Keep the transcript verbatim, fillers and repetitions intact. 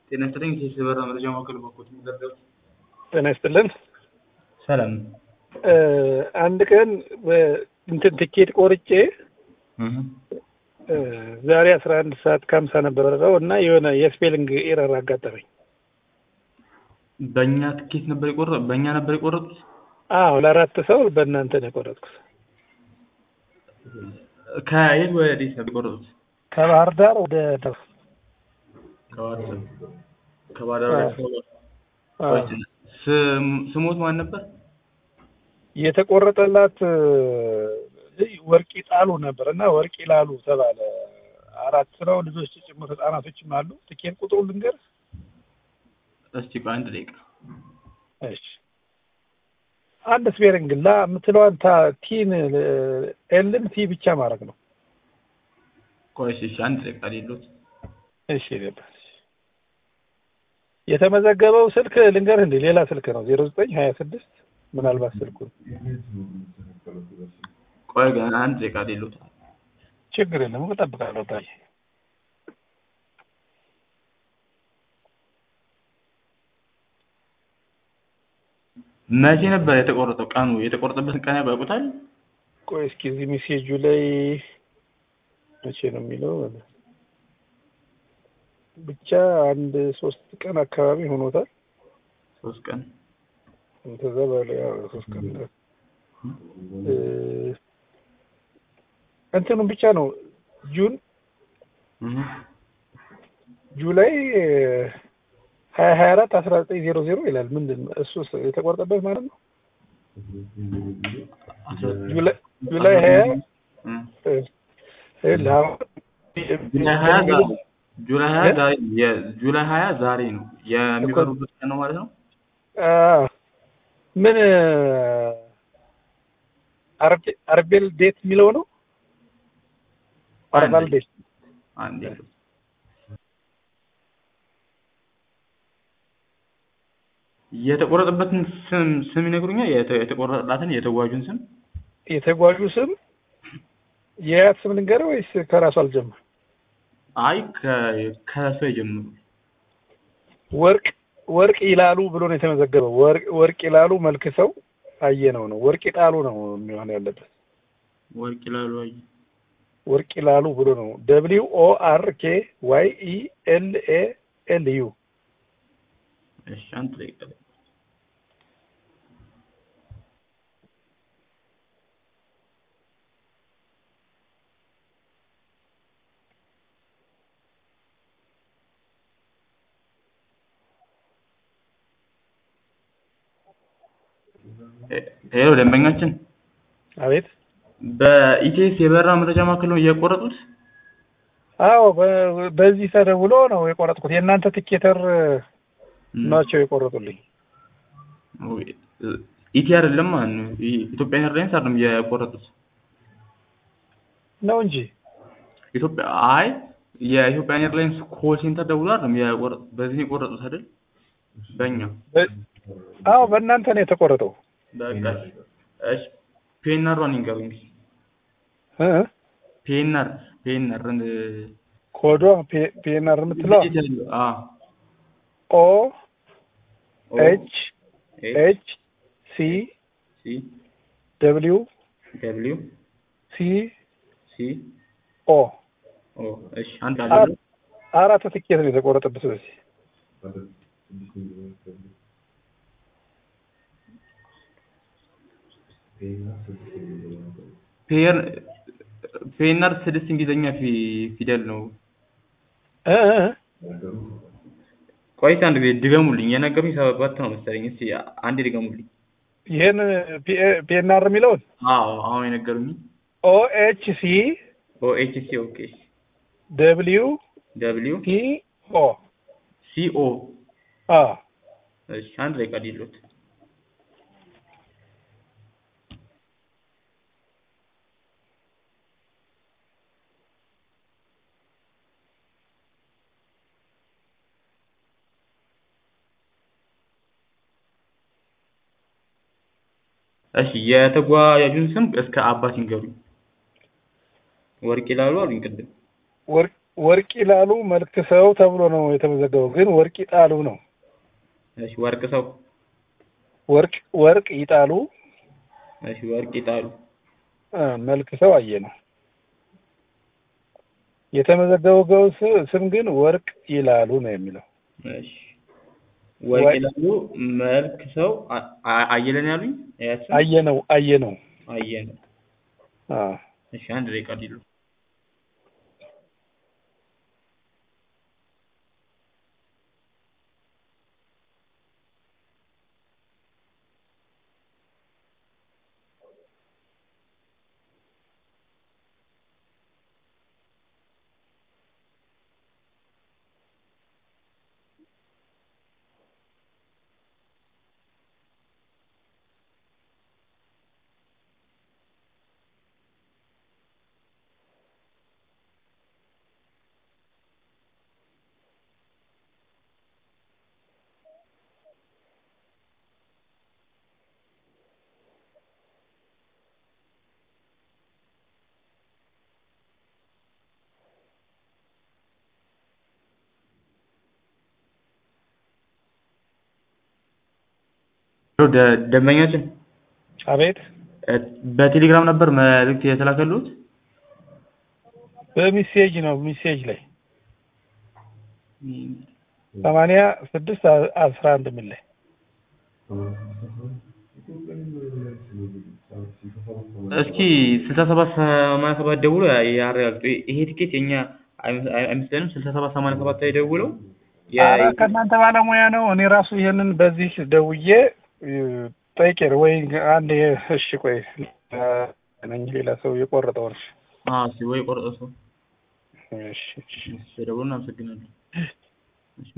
ጤና ይስጥልኝ የሲልቨር መረጃ ማዕከል በኩል ምደርደር ጤና ይስጥልን። ሰላም አንድ ቀን እንትን ትኬት ቆርጬ ዛሬ አስራ አንድ ሰዓት ከሀምሳ ነበር ረው እና የሆነ የስፔሊንግ ኤረር አጋጠመኝ። በእኛ ትኬት ነበር የቆረጠ በእኛ ነበር የቆረጡት? አዎ ለአራት ሰው በእናንተ ነው የቆረጥኩት። ከየት ወደ አዲስ ነበር የቆረጡት? ከባህር ዳር ወደ ደስ ከባህር ዳር ከባህር ዳር ወደ ስሞት ማን ነበር? የተቆረጠላት ወርቂ ጣሉ ነበር እና ወርቂ ላሉ ተባለ። አራት ነው ልጆች ጭምር ህፃናቶችም አሉ። ትኬት ቁጥሩ ልንገር እስቲ በአንድ ደቂቃ። እሺ አንድ ስፔሊንግ ላ የምትለዋን ቲን ኤልን ቲ ብቻ ማድረግ ነው። ቆይሽ እሺ አንድ ደቂቃ ሊሉት እሺ ይለበስ የተመዘገበው ስልክ ልንገር እንዴ ሌላ ስልክ ነው ዜሮ ዘጠኝ ሀያ ስድስት ምናልባት ስልኩ ቆይ ግን አንድ ደቂቃ ሊሉት ችግር የለም እጠብቃለሁ። ታይ መቼ ነበር የተቆረጠው? ቀኑ የተቆረጠበትን ቀን ያውቁታል? ቆይ እስኪ እዚህ ሜሴጁ ላይ መቼ ነው የሚለው ብቻ አንድ ሶስት ቀን አካባቢ ሆኖታል። ሶስት ቀን ተዘባለ ያው ሶስት ቀን እንትኑ ብቻ ነው ጁን ጁላይ ሀያ ሀያ አራት አስራ ዘጠኝ ዜሮ ዜሮ ይላል። ምንድን ነው እሱ የተቆረጠበት ማለት ነው? ጁላይ ጁላይ ሀያ ጁላይ ሀያ ጁላይ ሀያ ዛሬ የጁላይ ሀያ ዛሬ ነው የሚበሩበት ቀን ነው ማለት ነው። አዎ ምን አርብ አርቤል ዴት የሚለው ነው። አርባል ዴት አንዴ የተቆረጠበትን ስም ስም ይነግሩኛል? የተቆረጠላትን የተጓዡን ስም የተጓዡ ስም የያት ስም ልንገረው ወይስ ከራሱ አልጀምር? አይ ከራሱ ይጀምሩ። ወርቅ ወርቅ ይላሉ ብሎ ነው የተመዘገበው። ወርቅ ወርቅ ይላሉ መልክ ሰው አየነው ነው። ወርቅ ይጣሉ ነው የሚሆን ያለበት። ወርቅ ይላሉ አይ ወርቅ ይላሉ ብሎ ነው ደብሊው ኦ አር ኬ ዋይ ኢ ኤል ኤ ኤል ዩ። እሺ አንተ ደቂቃ ሄሎ ደንበኛችን። አቤት። በኢቲኤስ የበራ መረጃ ማዕከል ነው የቆረጡት? አዎ በዚህ ተደውሎ ነው የቆረጥኩት። የእናንተ ቲኬተር ናቸው የቆረጡልኝ። ኢቲ አይደለም ማለት ነው ኢትዮጵያ ኤርላይንስ አይደለም የቆረጡት ነው እንጂ ኢትዮጵያ አይ የኢትዮጵያ ኤርላይንስ ኮል ሴንተር ደውሎ አይደለም የቆረጡት። በዚህ የቆረጡት አይደል? በእኛ አዎ በእናንተ ነው የተቆረጠው። በቃ እሺ ፔነር ዋን ይንገሩኝ እ ፔነር ፔነር ኮዶ ፔነር የምትለው አ ኦ ኤች ኤች ሲ ሲ ደብሊው ደብሊው ሲ ሲ ኦ ኦ እሺ አንድ አለ አራት ትኬት ነው የተቆረጠበት። በዚህ ፔር ፔነር ስድስት እንግሊዘኛ ፊደል ነው እ ቆይታ አንድ ቤት ድገሙልኝ። የነገሩኝ ሰባት ነው መሰለኝ። እስቲ አንዴ ድገሙልኝ ይሄን ፔነር የሚለውን። አዎ አሁን የነገሩኝ ኦ ኤች ሲ ኦ ኤች ሲ ኦኬ ደብሊው ደብሊው ሲ ኦ ሲ ኦ አ እሺ አንድ ላይ ቀዲሉት እሺ የተጓዡን ስም እስከ አባት ይንገሩኝ። ወርቅ ይላሉ አሉኝ ቅድም። ወርቅ ወርቅ ይላሉ መልክ ሰው ተብሎ ነው የተመዘገበው፣ ግን ወርቅ ይጣሉ ነው። እሺ ወርቅ ሰው ወርቅ ወርቅ ይጣሉ። እሺ ወርቅ ይጣሉ። መልክ ሰው አየ ነው የተመዘገበው። ስም ግን ወርቅ ይላሉ ነው የሚለው። እሺ ወርቅ ይላሉ መልክ ሰው አየለን ያሉኝ አየነው አየነው አየነው። አዎ እሺ አንድ ደቂቃ ዲሉ ደንበኛችን አቤት በቴሌግራም ነበር መልእክት የተላከሉት? በሜሴጅ ነው። ሜሴጅ ላይ ሰማንያ ስድስት አስራ አንድ ምን ላይ እስኪ ስልሳ ሰባት ሰማንያ ሰባት ደውሎ ያረጋግጡ። ይሄ ቲኬት የኛ አይመስለንም። ስልሳ ሰባት ሰማንያ ሰባት ላይ ደውለው ኧረ ከእናንተ ባለሙያ ነው። እኔ ራሱ ይሄንን በዚህ ደውዬ ጠይቄ ወይ አንድ እሺ ቆይ ነኝ ሌላ ሰው የቆረጠው እሺ አዎ ወይ ቆረጠው። እሺ እሺ ደውልና አመሰግናለሁ።